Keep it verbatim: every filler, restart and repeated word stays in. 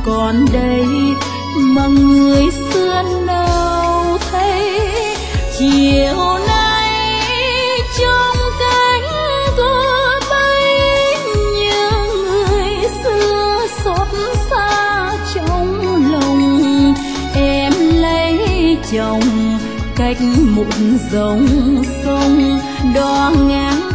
còn đây mà người xưa nào thấy. Chiều nay trong cánh cửa bay nhớ người xưa xót xa trong lòng. Em lấy chồng cách một dòng sông đò ngang